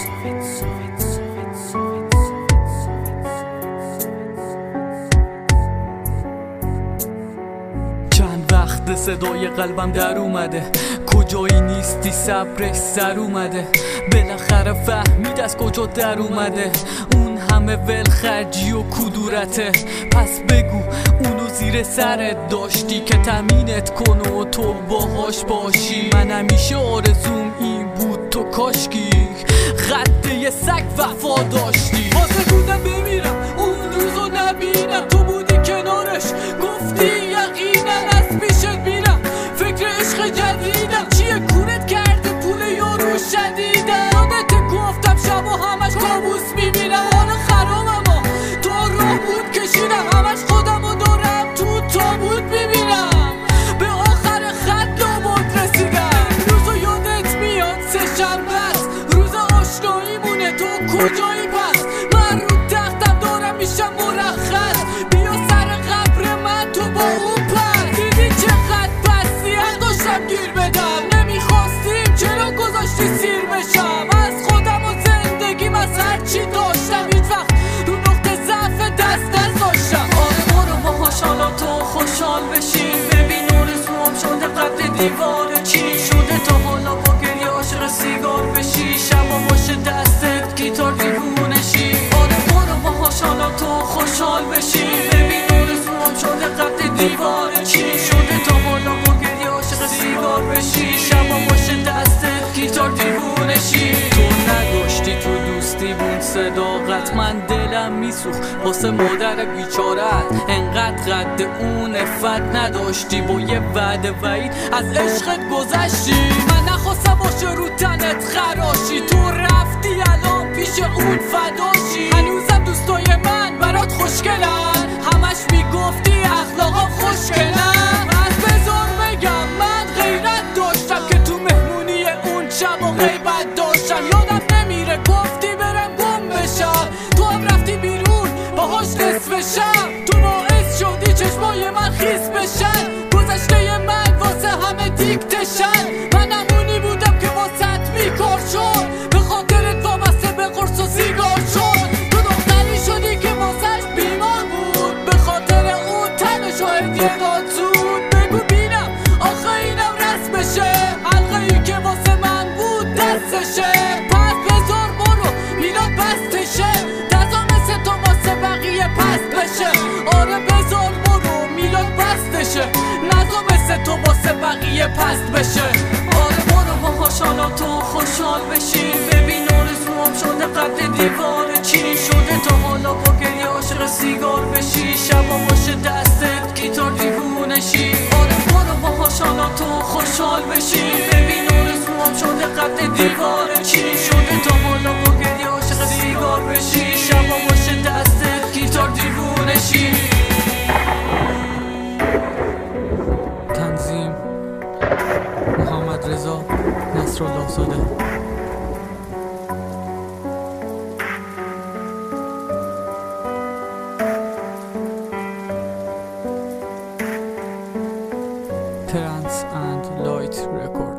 چند وقت صدای قلبم در اومده، کجایی نیستی صبرش سر اومده، بالاخره فهمید از کجا در اومده، اون همه ولخرجی و کدورته. پس بگو اونو زیر سرت داشتی که تامینت کنه و تو باهاش باشی. من همیشه آرزوم این بود تو کاشکی خطه یه سگ وفا داشتی. واسه بودم بمیرم اون روزو نبینم، تو بودی کنارش گفتی یقینا از پیشت میرم. فکر عشق جدیدم چیه کورت کرده پول یارو شدیدم. یادت گفتم شب و همش کابوس میبینم، حال خرابم و تو راه بود کشیدم، همش خودمو دارم تو تابوت میبینم. به آخر خط لابد رسیدم. روزو یادت میاد سه شنبه است، روز آشناییمونه، تو کجایی پس؟ من رو تختم دارم میشم مرخص، بیا سر قبر من تو با اون پس. دیدی چقدر پسی حق داشتم گیر بدم، نمیخواستیم چرا گذاشتی سیر بشم. از خودم و زندگیم از هرچی داشتم هیچ وقت رو نقطه ضعف دست نذاشتم. آره برو باهاش حالا تو خوشحال بشی، ببین آرزوام شده قد دیوار چی شده تا حالا با گریه عاشق سیگار بشی، شبا باشه دستت گیتار دیوونشی. آره برو باهاش حالا تو خوشحال بشی، ببین آرزوام شده قد دیوار چی شده تا حالا با گریه عاشق سیگار بشی، شبا باشه دستت گیتار دیوونشی. تو نداشتی تو دوستی بون صداقت، من دلم میسوخت واسه مادر بیچارت، انقدر قد اون افت نداشتی، با یه وعده وعید از عشقت گذشتی. من نخواستم باشه رو تنت خراشی، تو رفتی الان پیش اون فداشی. هنوزم دوستای من برات خوشگلن، همش میگفتی اخلاقا خوشگلن. از بذار بگم من غیرت داشتم که تو مهمونی اون شب و غیبت داشتم. یادم نمیره گفتی برم گم بشم، تو هم رفتی بیرون باهاش نصف شب. تو باعث شدی چشمای من خیس بشن، گذشته من واسه همه دیکتشن. من همونی بودم که واسه بیکار شد، به خاطرت وابسته به قرص و سیگار شد. تو دختری شدی که واسهش بیمار بود، به خاطر اون تنشو هدیه داد زود. بگو بینم آخه اینم رسمشه، حلقه ای که واسه من بود دستشه. پس بذار برو میلاد بستشه، دزا مثل تو واسه بقیه پست بشه. آره بذار برو میلاد بستشه، نزا مثل تو واسه بقیه پست بشه. آره برو باهاش حالا تو خوشحال بشی، ببین آرزوام شده قد دیوار چی شده تا حالا با گریه عاشق سیگار بشی، شبا باشه دستت گیتار دیوونشی. آره برو باهاش حالا تو خوشحال بشی، ببین آرزوام شده قد دیوار چی شده تا حالا با گریه عاشق سیگار بشی، شبا باشه دستت گیتار دیوونشی. تنظیم محمد رضا نصرالله زاده. Trance and Light Records.